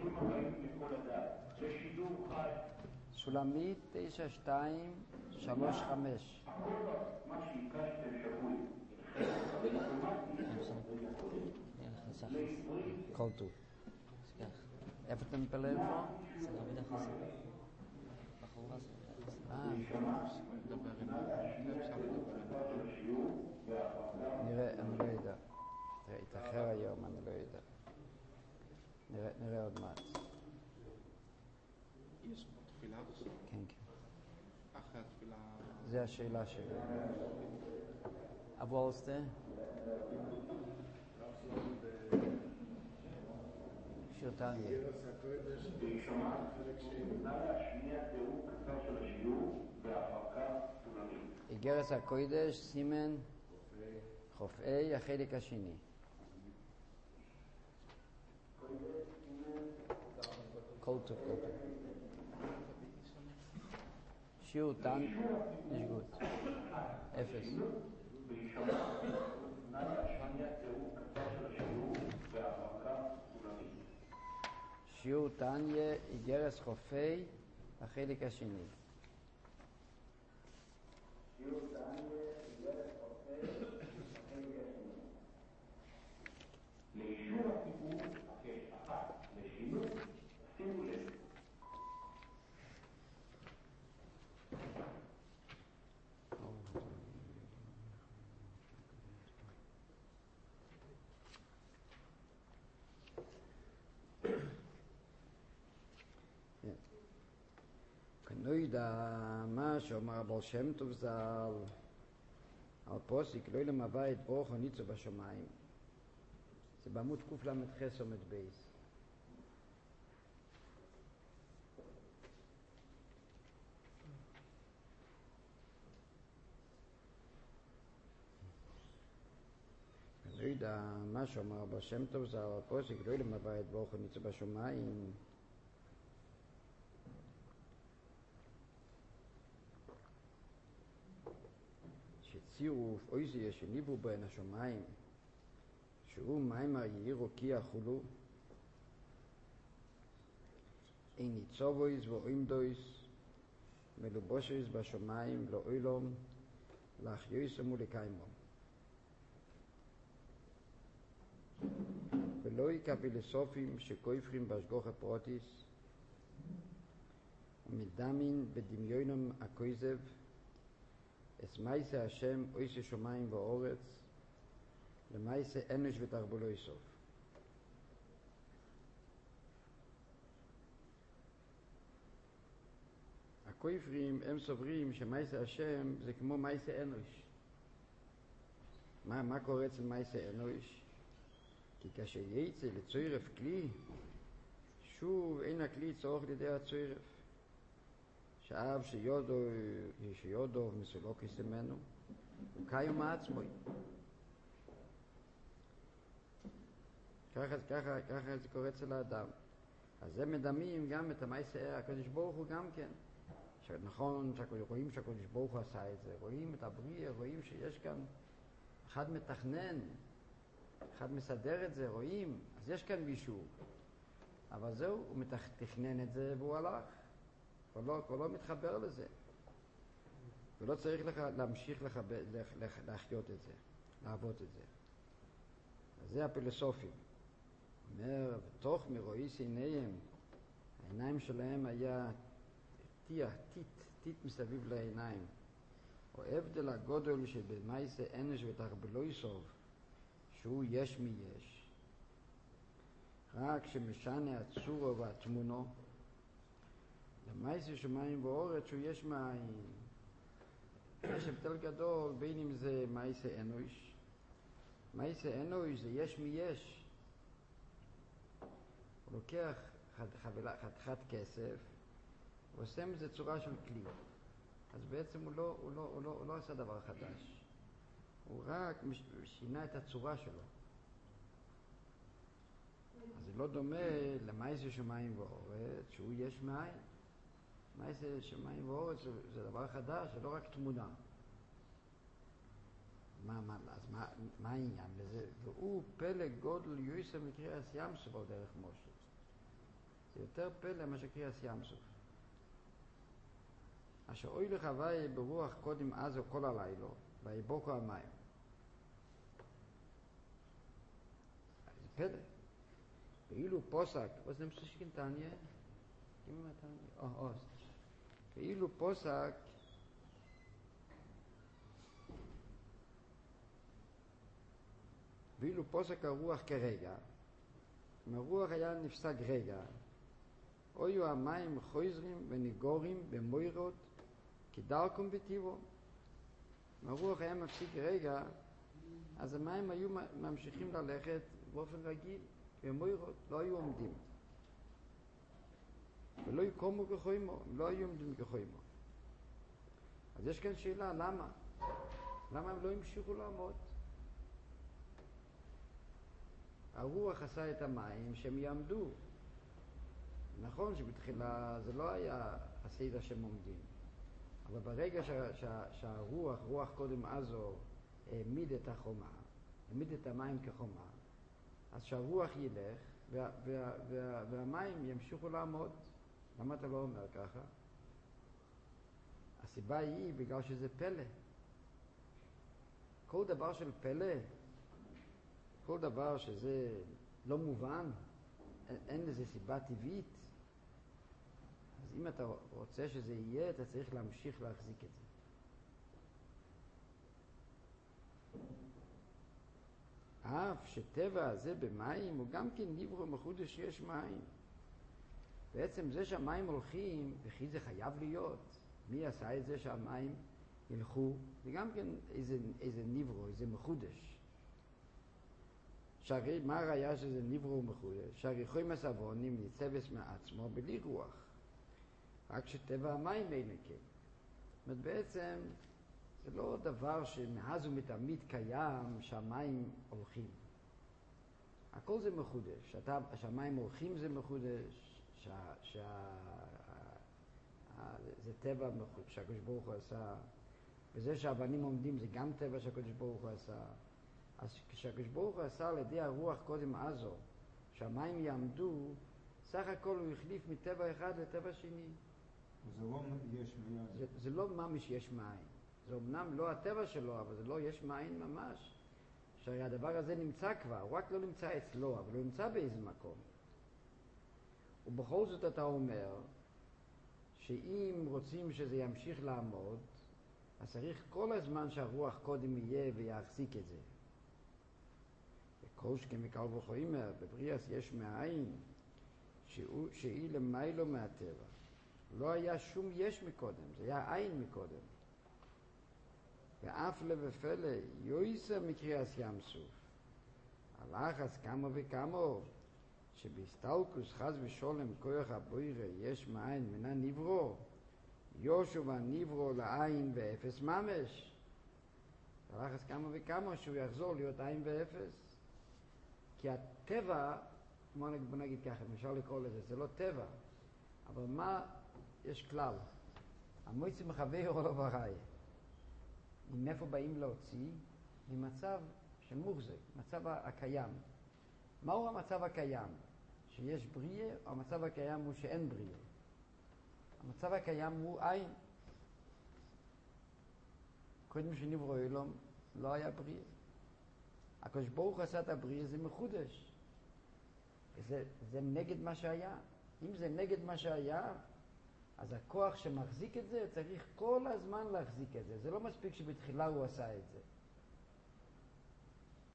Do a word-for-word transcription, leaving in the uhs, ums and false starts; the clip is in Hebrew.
ברוכים הבאים לכל הדעת. זה שידור חי. שולמית תשע שתיים שלוש חמש. הכל מה שהיקשתם שבוי. כל טוב. איפה אתה מתפלל פה? זה לא מידה חסר. בחורה זה מידה חסר. אה, מדבר עם אפשר לדבר. נראה, אני לא יודע. יתאחר היום, אני לא יודע. נראה, נראה עוד מעט. יש פה תפילה בסוף. כן, כן. אחרי התפילה... זה השאלה שלי. אבו אולסטה? שיר תניה. בהישמע, נא להשמיע תיאור קצר של השיעור והפקה תולנית. איגרס הקודש, סימן חופאי, החלק השני. כל טוב, כל טוב. שיעור תן, יש גוד. אפס. נא להשמיע תיאור קצר של השיעור והפקה תולנית. שיעור תניה, איגרס חופאי, החלק השני. שיעור תניה, איגרס חופאי, החלק השני. לאישור הסיפור כאחת לשינוי, שימו לב. כנוידע מה שאומר הבעל שם טוב ז"ל על פוסק לא למבא את ברוך הניצו בשמיים. זה בעמוד קל"ח עומד בייס. כנוידע מה שאומר הבעל שם טוב ז"ל על פוסק לא למבא את ברוך הניצו בשמיים. שצירוף אויזיה שניברו בין השמיים שהוא מיימר יאירו כי יחולו אין ניצובויז ואוימדויז מלובושויז בשמיים לא אוילום לאחיוסם ולקיימום ולא יקפילוסופים שכופרים בהשגוח הפרוטיס ומדמין בדמיונם הכוזב es meise Hashem oise shomayim va'oretz lemaise enosh v'tarbolo isof. הכופרים הם סוברים שמייסה השם זה כמו מייסה אנוש. מה, מה קורה אצל מייסה אנוש? כי כאשר יצא לצוירף כלי, שוב אין הכלי צורך לידי הצוירף. שאב שיודו, שיודו ומסולוקס ממנו, הוא קיים מעצמוי. ככה, ככה, ככה זה קורה אצל האדם. אז זה מדמים גם את המעשה, הקדוש ברוך הוא גם כן. נכון, רואים שהקדוש ברוך הוא עשה את זה, רואים את הבריאה, רואים שיש כאן אחד מתכנן, אחד מסדר את זה, רואים, אז יש כאן מישהו. אבל זהו, הוא מתכנן את זה והוא הלך. כבר לא, כבר לא מתחבר לזה. ולא צריך לך להמשיך לך, לח, להחיות את זה, לעבוד את זה. אז זה הפילוסופים. אומר, בתוך מרואיס עיניהם, העיניים שלהם היה תיע, טיט, טיט מסביב לעיניים. או הבדל הגודל שבמייסה אנש ותחבלוי סוף, שהוא יש מי יש. רק שמשנה הצורו והתמונו, למייסה שמיים ואורץ שהוא יש מאין. יש הבדל גדול בין אם זה מייסה אנוש. מייסה אנוש זה יש מי יש. הוא לוקח חתיכת חתיכת כסף ועושה מזה צורה של כלי. אז בעצם הוא לא, הוא לא, הוא לא, הוא לא עשה דבר חדש. הוא רק שינה את הצורה שלו. אז זה לא דומה למייסה שמיים ואורץ שהוא יש מאין. מייסה שמיים ואורץ זה דבר חדש, זה לא רק תמונה. מה, מה, אז מה, מה העניין לזה? והוא פלג גודל יויסר מקריאס ים סוף דרך משה. זה יותר פלא מה שקריאס ים סוף. אשר אוי לחווי ברוח קודם אז או כל הלילה, ויבוקו המים. זה פלא. ואילו פוסק, was nimmst du sich in Tanje? Gib mir mal Tanje. Oh, oh. ואילו פוסק, ואילו פוסק הרוח כרגע, אם הרוח היה נפסק רגע, אויו המים חוזרים וניגורים במוירות כדרכם בטיבו. אם הרוח היה מפסיק רגע, אז המים היו ממשיכים ללכת באופן רגיל, במוירות, לא היו עומדים. ולא יקומו כחוימו, לא היו עומדים כחוימו. אז יש כאן שאלה, למה? למה הם לא המשיכו לעמוד? הרוח עשה את המים שהם יעמדו. נכון שבתחילה זה לא היה הסדר שהם עומדים, אבל ברגע שה, שה, שהרוח, רוח קודם עזו, העמיד את החומה, העמיד את המים כחומה, אז שהרוח ילך וה, וה, וה, והמים ימשיכו לעמוד. למה אתה לא אומר ככה? הסיבה היא בגלל שזה פלא. כל דבר של פלא, כל דבר שזה לא מובן, אין, אין לזה סיבה טבעית. אז אם אתה רוצה שזה יהיה, אתה צריך להמשיך להחזיק את זה. אף שטבע הזה במים הוא גם כן נברא מחודש שיש מים. בעצם זה שהמים הולכים, וכי זה חייב להיות. מי עשה את זה שהמים ילכו? זה גם כן איזה, איזה נברא, איזה מחודש. שהרי מה הראיה שזה נברא ומחודש? שהרי חוי מסבונים ניצבס מעצמו בלי רוח. רק שטבע המים אין כן. זאת אומרת, בעצם זה לא דבר שמאז ומתמיד קיים שהמים הולכים. הכל זה מחודש. שאתה, שהמים הולכים זה מחודש, שה, שה, זה טבע מחודש שהקדוש ברוך הוא עשה. וזה שהאבנים עומדים זה גם טבע שהקדוש ברוך הוא עשה. אז כשהקדוש ברוך הוא עשה על ידי הרוח קודם עזו, שהמים יעמדו, סך הכל הוא החליף מטבע אחד לטבע שני. זה לא יש מאין. זה, זה לא ממש יש מאין. זה אמנם לא הטבע שלו, אבל זה לא יש מאין ממש. שהרי הדבר הזה נמצא כבר, הוא רק לא נמצא אצלו, אבל הוא נמצא באיזה מקום. ובכל זאת אתה אומר, שאם רוצים שזה ימשיך לעמוד, אז צריך כל הזמן שהרוח קודם יהיה ויחזיק את זה. וכל שכן מקל וחומר, בבריאס יש מאין, שהוא, שהיא למיילו מהטבע. לא היה שום יש מקודם, זה היה עין מקודם. ואף לבפלא יויסר מקריאס ים סוף. הלך אז כמה וכמה, שבהסתלקוס חס ושולם כוח הבוירה יש מאין מנה נברו, יושו והנברו לעין ואפס ממש. הלך אז כמה וכמה שהוא יחזור להיות עין ואפס. כי הטבע, בוא נגיד ככה, אפשר לקרוא לזה, זה לא טבע. אבל מה יש כלל? המויצי מחבר או לא בראי. מאיפה באים להוציא? ממצב שמוחזק, מצב הקיים. מהו המצב הקיים? שיש בריאה, או המצב הקיים הוא שאין בריאה? המצב הקיים הוא עין. קודם שנברא אלום לא היה בריאה. הקדוש ברוך הוא עשה את הבריאה, זה מחודש. זה, זה נגד מה שהיה. אם זה נגד מה שהיה, אז הכוח שמחזיק את זה צריך כל הזמן להחזיק את זה. זה לא מספיק שבתחילה הוא עשה את זה.